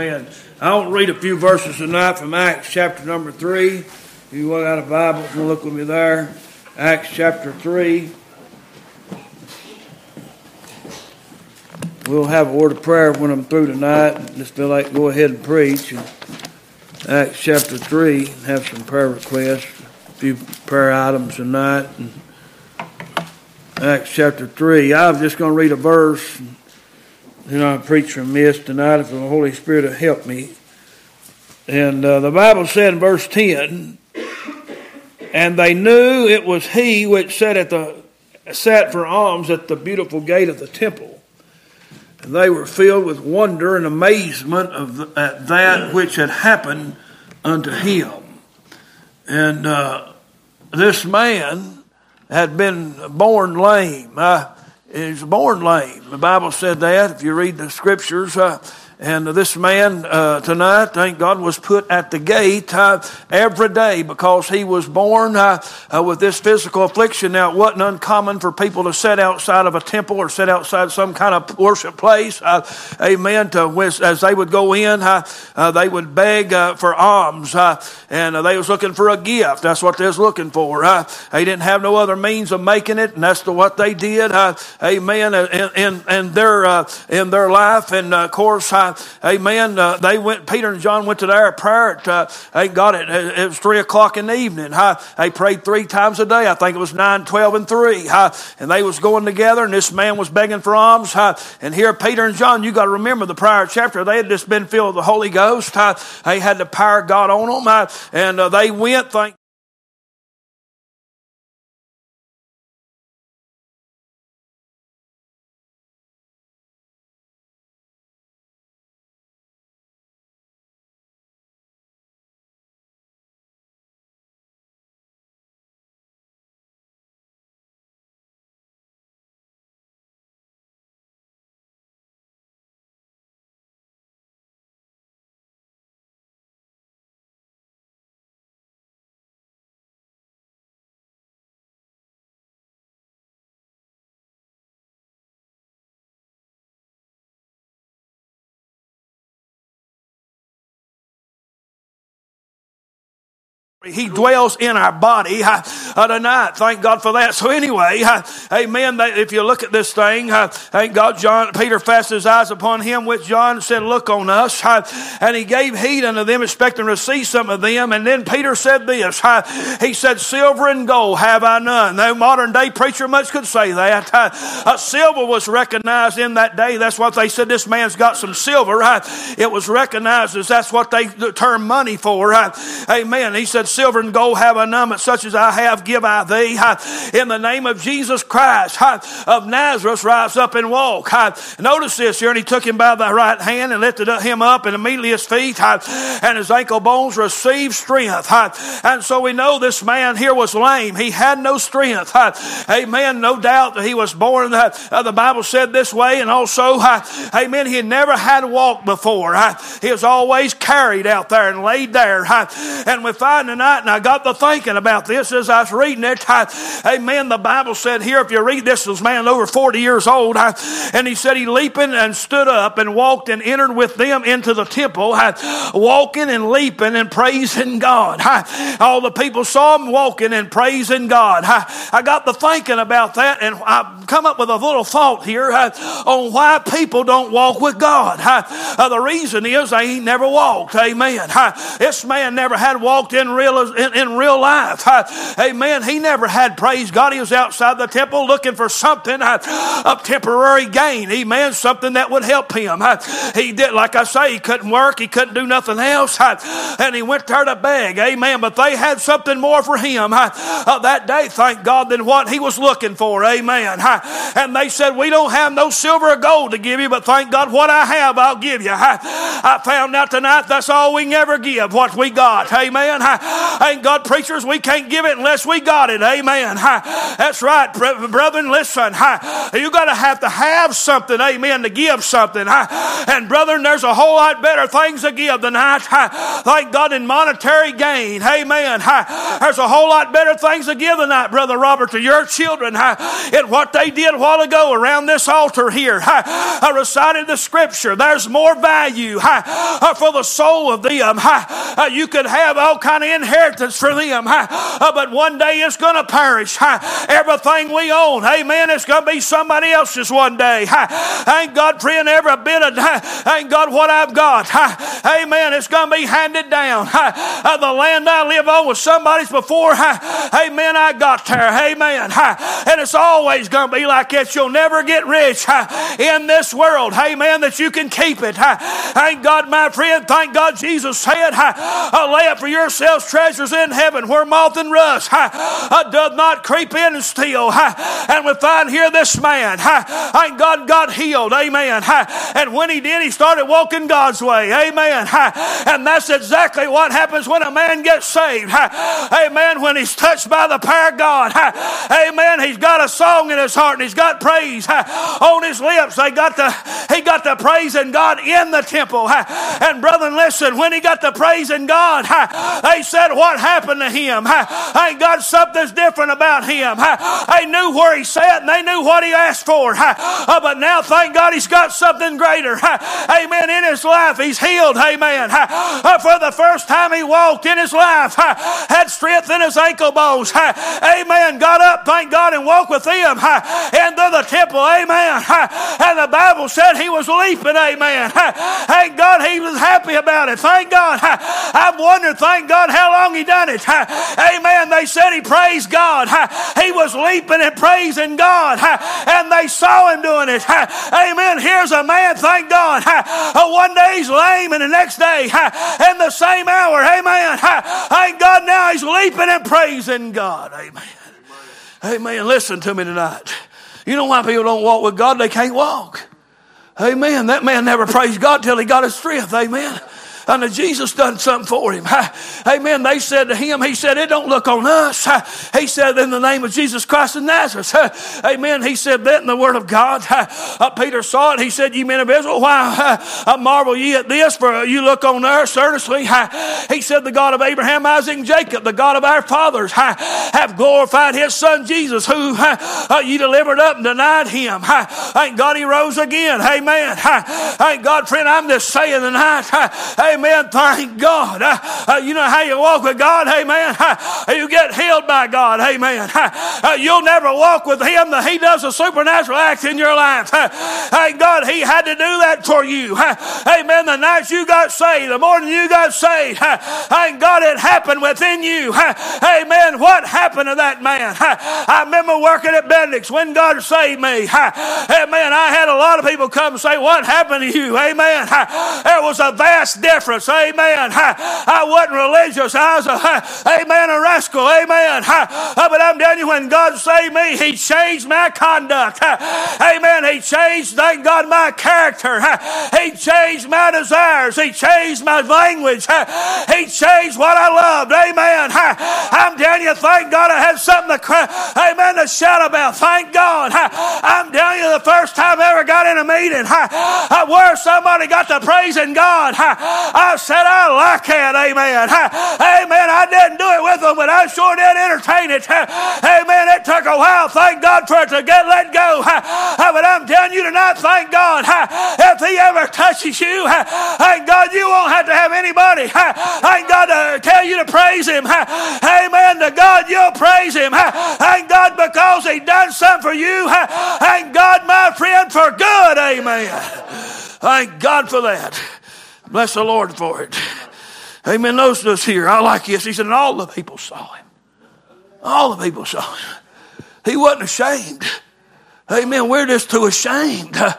And I'll read a few verses tonight from Acts chapter number 3. If you got a Bible, you look with me there. Acts chapter 3. We'll have a word of prayer when I'm through tonight. Just feel like go ahead and preach. Acts chapter 3, have some prayer requests, a few prayer items tonight. Acts chapter 3. I'm just going to read a verse. I preach from this tonight if the Holy Spirit will help me. And the Bible said in verse 10, "And they knew it was he which sat for alms at the beautiful gate of the temple. And they were filled with wonder and amazement at that which had happened unto him." And this man had been born lame. He was born lame. The Bible said that, if you read the scriptures. And this man tonight, thank God, was put at the gate every day because he was born with this physical affliction. Now, it wasn't uncommon for people to sit outside of a temple or sit outside some kind of worship place. Amen. As they would go in, they would beg for alms. And they was looking for a gift. That's what they was looking for. They didn't have no other means of making it, and that's what they did. Amen. In their life, and of course, amen. Peter and John went to their prayer at, God, it was 3 o'clock in the evening. They prayed 3 times a day. I think it was 9, 12, and 3. And they was going together, and this man was begging for alms. And here Peter and John, you got to remember the prior chapter, they had just been filled with the Holy Ghost. They had the power of God on them. And they went, He dwells in our body tonight. Thank God for that. So anyway, amen. If you look at this thing, thank God, Peter fastened his eyes upon him, which John said, "Look on us." And he gave heed unto them, expecting to receive some of them. And then Peter said this. He said, "Silver and gold have I none." No modern day preacher much could say that. Silver was recognized in that day. That's what they said. This man's got some silver. It was recognized as that's what they term money for. Amen. He said, "Silver and gold have I none, but such as I have give I thee. In the name of Jesus Christ of Nazareth, rise up and walk." Notice this here. And he took him by the right hand and lifted him up, and immediately his feet and his ankle bones received strength. And so we know this man here was lame. He had no strength. Amen. No doubt that he was born, the Bible said this way. And also, amen, he never had walked before. He was always carried out there and laid there. And we find tonight, and I got to thinking about this as I was reading it. Amen. The Bible said here, if you read this man over 40 years old, and he said he leaping and stood up and walked and entered with them into the temple, walking and leaping and praising God. All the people saw him walking and praising God. I got to thinking about that, and I come up with a little thought here on why people don't walk with God. The reason is they never walked. Amen. This man never had walked in real life. Amen. He never had, praise God. He was outside the temple looking for something of temporary gain. Amen. Something that would help him. He did, like I say, he couldn't work. He couldn't do nothing else. And he went there to beg. Amen. But they had something more for him that day, thank God, than what he was looking for. Amen. And they said, "We don't have no silver or gold to give you, but thank God what I have, I'll give you." I found out tonight that's all we can ever give, what we got. heart. Amen. Thank God, preachers, we can't give it unless we got it. Amen. That's right, brethren, listen. You got to have something, amen, to give something. And brethren, there's a whole lot better things to give tonight. Thank God, in monetary gain. Amen. There's a whole lot better things to give tonight, Brother Robert, to your children. In what they did a while ago around this altar here. I recited the scripture. There's more value for the soul of them. You could have all kind of inheritance for them. But one day it's going to perish. Everything we own, amen, it's going to be somebody else's one day. Thank God, friend, every bit of, thank God, what I've got. Amen, it's going to be handed down. The land I live on was somebody's before, amen, I got there. Amen. And it's always going to be like that. You'll never get rich in this world. Amen, that you can keep it. Thank God, my friend. Thank God Jesus said, lay up for yourselves treasures in heaven where moth and rust doth not creep in and steal. And we find here this man, thank God, got healed. Amen. And when he did, he started walking God's way. Amen. And that's exactly what happens when a man gets saved. Amen. When he's touched by the power of God. Amen. He's got a song in his heart and he's got praise on his lips. He got the praising God in the temple. And brethren, listen, when he got the praising God, they said what happened to him. Thank God, something's different about him. They knew where he sat and they knew what he asked for. But now, thank God, he's got something greater. Amen. In his life, he's healed. Amen. For the first time he walked in his life, had strength in his ankle bones. Amen. Got up, thank God, and walked with them into the temple. Amen. And the Bible said he was leaping. Amen. Thank God he was happy about it. Thank God. I've wondered, thank God, how long he done it. Amen. They said he praised God. He was leaping and praising God. And they saw him doing it. Amen. Here's a man, thank God. One day he's lame and the next day in the same hour. Amen. Thank God, now he's leaping and praising God. Amen. Amen. Listen to me tonight. You know why people don't walk with God? They can't walk. Amen. That man never praised God till he got his strength. Amen. And Jesus done something for him. Amen. They said to him, he said, it don't look on us. He said, in the name of Jesus Christ of Nazareth. Amen. He said that in the word of God. Peter saw it. He said, ye men of Israel, why marvel ye at this? For you look on earth earnestly. He said, the God of Abraham, Isaac, and Jacob, the God of our fathers, have glorified his son Jesus, who ye delivered up and denied him. Thank God he rose again. Amen. Thank God, friend, I'm just saying tonight. Amen. Thank God. You know how you walk with God? Amen. You get healed by God. Amen. You'll never walk with him that he does a supernatural act in your life. Thank God he had to do that for you. Amen. The night you got saved, the morning you got saved, thank God it happened within you. Amen. What happened to that man? I remember working at Bendix when God saved me. Amen. I had a lot of people come and say, what happened to you? Amen. There was a vast difference. Amen. I wasn't religious. I was a rascal. Amen. But I'm telling you, when God saved me, he changed my conduct. Amen. He changed, thank God, my character. He changed my desires. He changed my language. He changed what I loved. Amen. I'm telling you, thank God I had something to shout about. Thank God. I'm telling you, the first time I ever got in a meeting where somebody got to praising God, I said, I like that. Amen. Amen. I didn't do it with them, but I sure did entertain it. Amen. It took a while, thank God, for it to get let go. But I'm telling you tonight, thank God, if he ever touches you, thank God, you won't have to have anybody, thank God, to tell you to praise him. Amen. To God, you'll praise him. Thank God, because he done something for you. Thank God, my friend, for good. Amen. Thank God for that. Bless the Lord for it. Amen. Notice this here. I like this. He said, and all the people saw him. All the people saw him. He wasn't ashamed. Amen. We're just too ashamed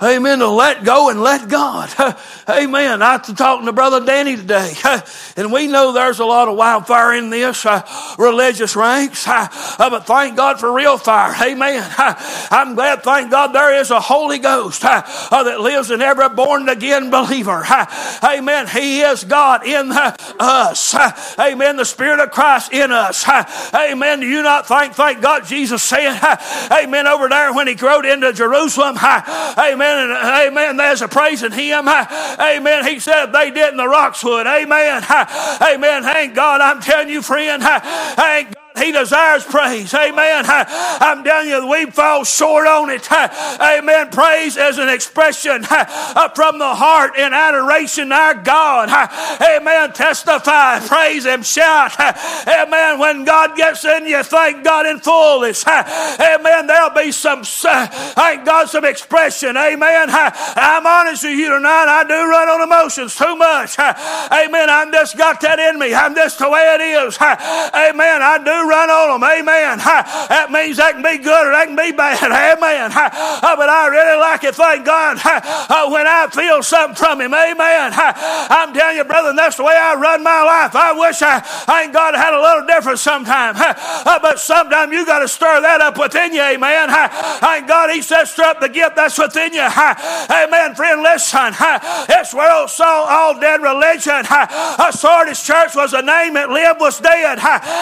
Amen. To let go and let God. Amen. I was talking to Brother Danny today, and we know there's a lot of wildfire in this religious ranks, but thank God for real fire. Amen. I'm glad, thank God, there is a Holy Ghost that lives in every born again believer. Amen. He is God in us. Amen. The Spirit of Christ in us. Amen. Do you not thank God Jesus said, amen, over there when he rode into Jerusalem, amen, and amen, there's a praising him. Amen. He said if they didn't, the rocks would. Amen. Amen. Thank God, I'm telling you, friend, thank God. He desires praise. Amen. I'm telling you, we fall short on it. Amen. Praise is an expression from the heart in adoration to our God. Amen. Testify. Praise Him. Shout. Amen. When God gets in you, thank God in fullness. Amen. There'll be some, thank God, some expression. Amen. I'm honest with you tonight. I do run on emotions too much. Amen. I've just got that in me. I'm just the way it is. Amen. I do run on them. Amen. That means that can be good or that can be bad. Amen. But I really like it, thank God, when I feel something from Him. Amen. I'm telling you, brother, that's the way I run my life. I wish thank God, had a little different sometime. But sometimes you got to stir that up within you. Amen. Thank God, He says, stir up the gift that's within you. Amen. Friend, listen. This world saw all dead religion. Sardis Church was a name that lived, was dead.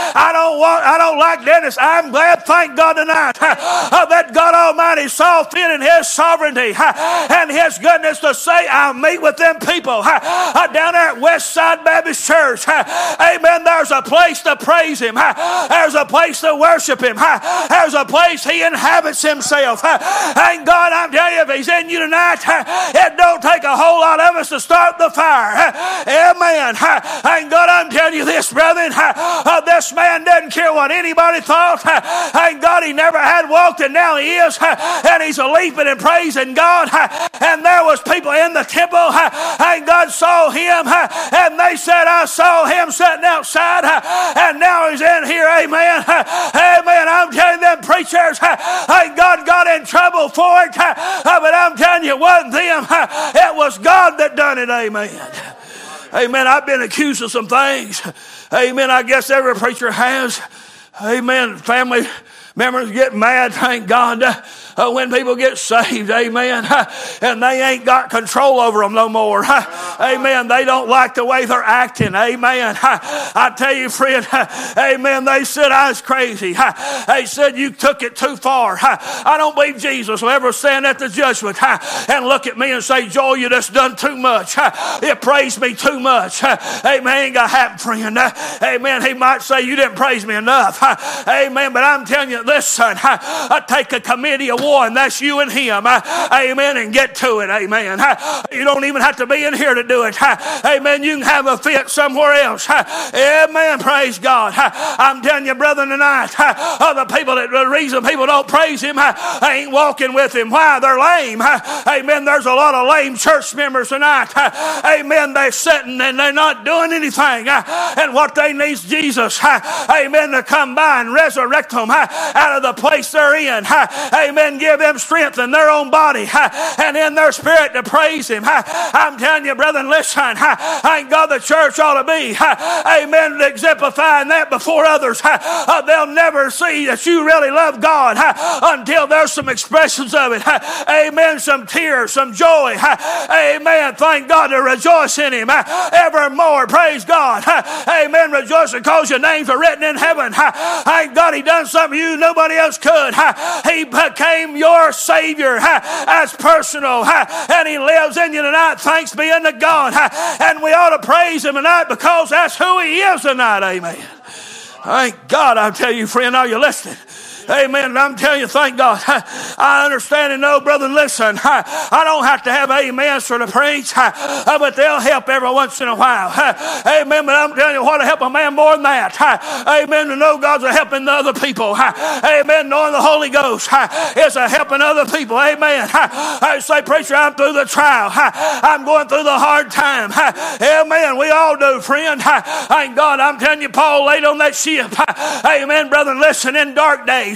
I don't like Dennis. I'm glad, thank God tonight, that God Almighty saw fit in His sovereignty and His goodness to say, I'll meet with them people down there at West Side Baptist Church. Amen. There's a place to praise Him. There's a place to worship Him. There's a place He inhabits Himself. Thank God, I'm telling you, if He's in you tonight, it don't take a whole lot of us to start the fire. Amen. Thank God, I'm telling you this, brethren. This man didn't care what anybody thought. Thank God he never had walked, and now he is, and he's leaping and praising God. And there was people in the temple, and God saw him, and they said, I saw him sitting outside, and now he's in here. Amen. Amen. I'm telling them preachers, thank God got in trouble for it, but I'm telling you, it wasn't them, it was God that done it. Amen. Amen. I've been accused of some things. Amen. I guess every preacher has. Amen. Family members get mad, thank God, when people get saved. Amen. And they ain't got control over them no more. Amen. They don't like the way they're acting. Amen. I tell you, friend, amen, they said I was crazy. They said you took it too far. I don't believe Jesus will ever stand at the judgment and look at me and say, Joel, you just done too much. You praised me too much. Amen. Ain't gonna happen, friend. Amen. He might say you didn't praise me enough. Amen. But I'm telling you, listen, I take a committee of one, that's you and him. Amen. And get to it. Amen. You don't even have to be in here to do it. Amen. You can have a fit somewhere else. Amen. Praise God. I'm telling you, brother, tonight, the reason people don't praise Him, ain't walking with Him. Why? They're lame. Amen. There's a lot of lame church members tonight. Amen. They're sitting and they're not doing anything. And what they need is Jesus. Amen. To come by and resurrect them out of the place they're in. Amen. Give them strength in their own body and in their spirit to praise Him. I'm telling you, brethren, listen. Thank God the church ought to be, amen, exemplifying that before others. They'll never see that you really love God until there's some expressions of it. Amen. Some tears, some joy. Amen. Thank God, to rejoice in Him evermore. Praise God. Amen. Rejoice because your names are written in heaven. Thank God He done something you nobody else could. He became your Savior as personal, and He lives in you tonight. Thanks be unto God. And we ought to praise Him tonight because that's who He is tonight. Amen. Thank God. I tell you, friend, are you listening? Amen. And I'm telling you, thank God. I understand and know, brother, listen. I don't have to have amens for the preach, but they'll help every once in a while. Amen. But I'm telling you what, to help a man more than that. Amen. To know God's a helping the other people. Amen. Knowing the Holy Ghost is a helping other people. Amen. I say, preacher, I'm through the trial. I'm going through the hard time. Amen. We all do, friend. Thank God. I'm telling you, Paul laid on that ship. Amen, brother, listen, in dark days.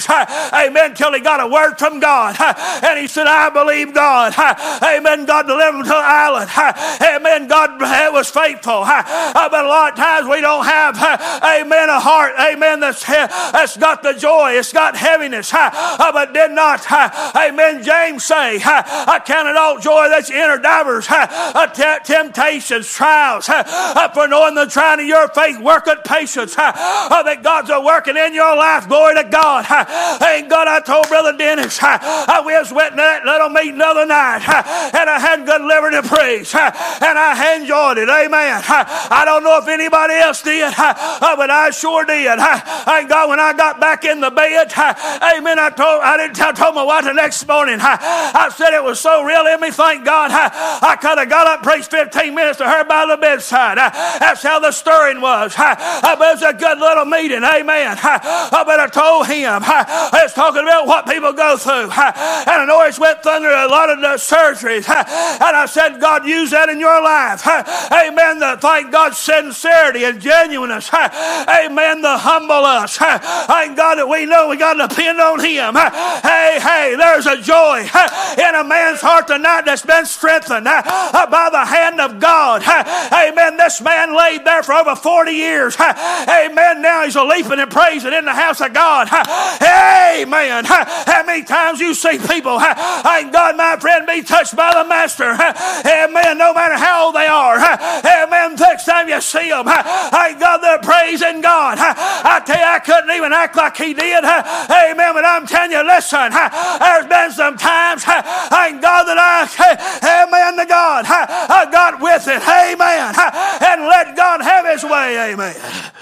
praise. Amen. Till he got a word from God. And he said, I believe God. Amen. God delivered him to the island. Amen. God was faithful. But a lot of times we don't have, amen, a heart, amen, that's got the joy. It's got heaviness. But did not, amen, James say, I count it all joy that you enter divers temptations, trials, for knowing the trying of your faith worketh patience. That God's a working in your life. Glory to God. Thank God. I told Brother Dennis, we was went to that little meeting the other night, and I had good living and praise, and I enjoyed it. Amen. I don't know if anybody else did, but I sure did. Thank God. When I got back in the bed, amen, I told my wife the next morning, I said it was so real in me, thank God, I could have got up and preached 15 minutes to her by the bedside. That's how the stirring was. But it was a good little meeting, amen. But I told him, I was talking about what people go through, and I know it's went through a lot of the surgeries, and I said, God, use that in your life. Amen. Thank God's sincerity and genuineness. Amen. To humble us. Thank God that we know we got to depend on him. Hey, there's a joy in a man's heart tonight that's been strengthened by the hand of God. Amen. This man laid there for over 40 years. Amen. Now he's a leaping and praising in the house of God. Amen. How many times you see people, thank God, my friend, be touched by the Master. Amen. No matter how old they are. Amen. Next time you see them, thank God they're praising God. I tell you, I couldn't even act like he did. Amen. But I'm telling you, listen, there's been some times, thank God, that amen to God, I got with it. Amen. And let God have his way. Amen.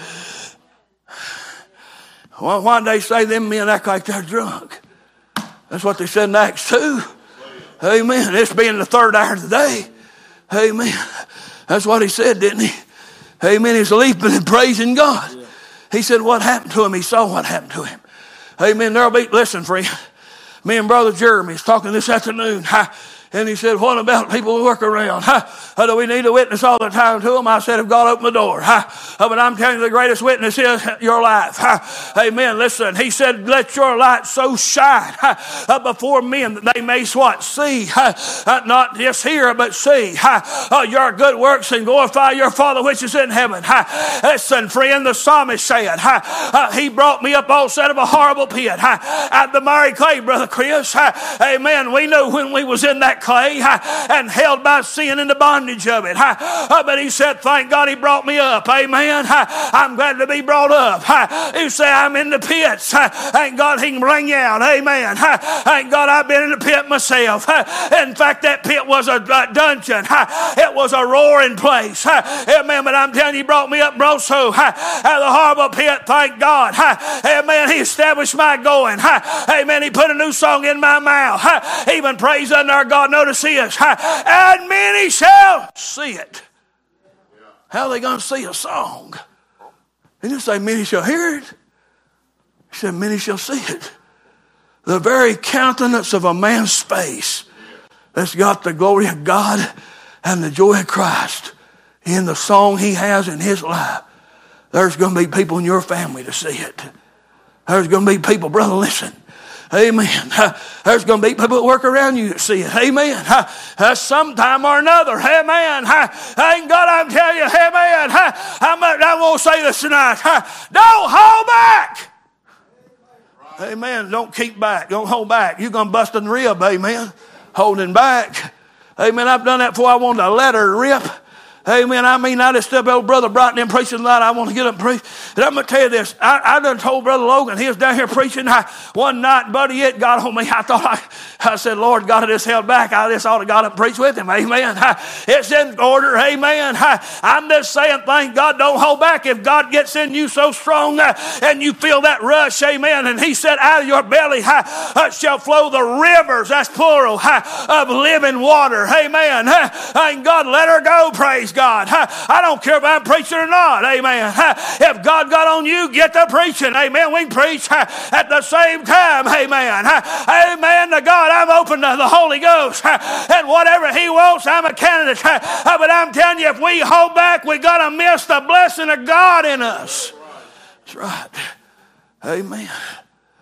Well, why do they say them men act like they're drunk? That's what they said in Acts 2. Amen. This being the third hour of the day. Amen. That's what he said, didn't he? Amen. He's leaping and praising God. He said what happened to him. He saw what happened to him. Amen. Listen, friend. Me and Brother Jeremy was talking this afternoon. And he said, what about people who work around? Do we need a witness all the time to them? I said, if God opened the door. But I'm telling you, the greatest witness is your life. Amen. Listen, he said, let your light so shine before men that they may what? See. Not just hear, but see. Your good works and glorify your Father which is in heaven. Listen, friend, the psalmist said, he brought me up all set of a horrible pit. At the miry clay, Brother Chris. Amen. We know when we was in that clay and held by sin in the bondage of it. But he said, thank God he brought me up. Amen. I'm glad to be brought up. You say, I'm in the pits. Thank God he can bring you out. Amen. Thank God I've been in the pit myself. In fact, that pit was a dungeon. It was a roaring place. Amen. But I'm telling you, he brought me up also out of the horrible pit. Thank God. Amen. He established my going. Amen. He put a new song in my mouth. Even praise unto our God. Notice this. And many shall see it. How are they going to see a song? He didn't say many shall hear it. He said many shall see it. The very countenance of a man's face that's got the glory of God and the joy of Christ in the song he has in his life. There's going to be people in your family to see it. There's going to be people, brother, listen. Amen. There's going to be people that work around you that see it. Amen. Sometime or another. Amen. Thank God I'm telling you. Amen. I won't say this tonight. Don't hold back. Amen. Don't keep back. Don't hold back. You're going to bust a rib. Amen. Holding back. Amen. I've done that before. I wanted to let her rip. Amen. I mean, I just step old Brother Brighton in preaching a lot. I want to get up and preach. And I'm going to tell you this. I done told Brother Logan, he was down here preaching. One night, buddy, it got on me. I said, Lord, God, I just held back. I just ought to got up and preach with him. Amen. It's in order. Amen. I'm just saying, thank God, don't hold back. If God gets in you so strong and you feel that rush, amen. And he said, out of your belly shall flow the rivers, that's plural, of living water. Amen. Thank God, let her go, praise God. I don't care if I'm preaching or not. Amen. If God got on you, get to preaching. Amen. We can preach at the same time. Amen. Amen to God. I'm open to the Holy Ghost. And whatever he wants, I'm a candidate. But I'm telling you, if we hold back, we got to miss the blessing of God in us. That's right. Amen.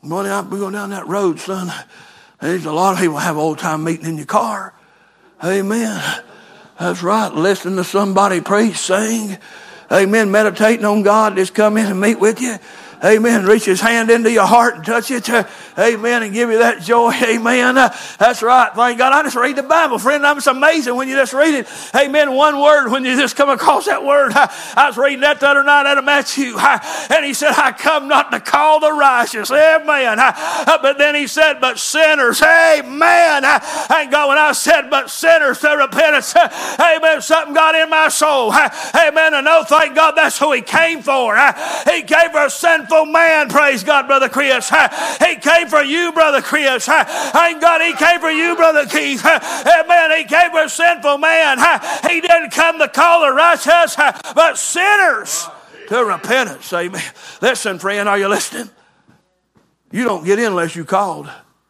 Morning, we go down that road, son. There's a lot of people have old time meeting in your car. Amen. That's right. Listening to somebody preach, sing. Amen. Meditating on God. Just come in and meet with you. Amen. Reach his hand into your heart and touch it. Amen. And give you that joy. Amen. That's right. Thank God. I just read the Bible, friend. It's amazing when you just read it. Amen. One word, when you just come across that word. I was reading that the other night out of Matthew. And he said, I come not to call the righteous. Amen. But then he said, but sinners. Amen. Thank God. When I said, but sinners to repentance. Amen. Something got in my soul. Amen. And no, thank God, that's who he came for. He came for a sinful man, praise God, Brother Chris. He came for you, Brother Chris. Thank God he came for you, Brother Keith. Amen. He came for a sinful man. He didn't come to call the righteous, but sinners to repentance. Amen. Listen, friend, are you listening? You don't get in unless you called.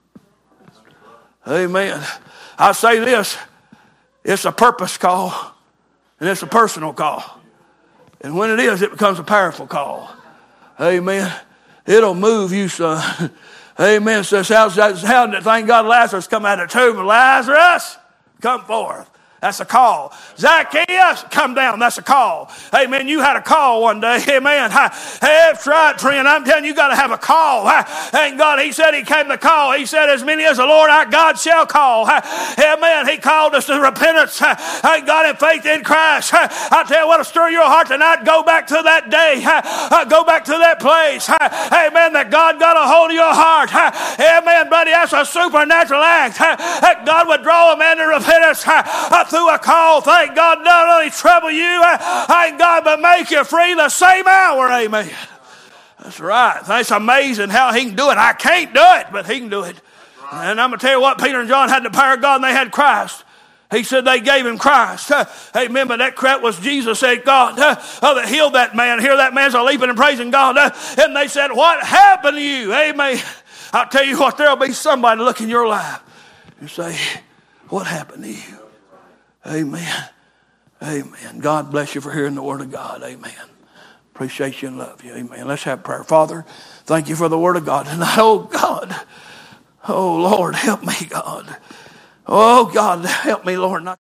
Amen. I say this, it's a purpose call and it's a personal call. And when it is, it becomes a powerful call. Amen. It'll move you, son. Amen. Says, how did, thank God, Lazarus come out of the tomb? Lazarus, come forth. That's a call. Zacchaeus, come down. That's a call. Amen. You had a call one day. Amen. That's right, friend. I'm telling you, you got to have a call. Thank God. He said he came to call. He said, as many as the Lord our God shall call. Amen. He called us to repentance. Thank God, and faith in Christ. I tell you what will stir your heart tonight. Go back to that day. Go back to that place. Amen. That God got a hold of your heart. Amen, buddy. That's a supernatural act. That God would draw a man to repentance. Through a call, thank God, not only trouble you, thank God, but make you free the same hour. Amen. That's right. That's amazing how he can do it. I can't do it, but he can do it. And I'm going to tell you what, Peter and John had the power of God and they had Christ. He said they gave him Christ. Amen. But that crap was Jesus said, God, that healed that man. Here that man's a leaping and praising God. And they said, what happened to you? Amen. I'll tell you what, there'll be somebody look in your life and say, what happened to you? Amen. Amen. God bless you for hearing the word of God. Amen. Appreciate you and love you. Amen. Let's have prayer. Father, thank you for the word of God tonight. Oh, God. Oh, Lord, help me, God. Oh, God, help me, Lord. Not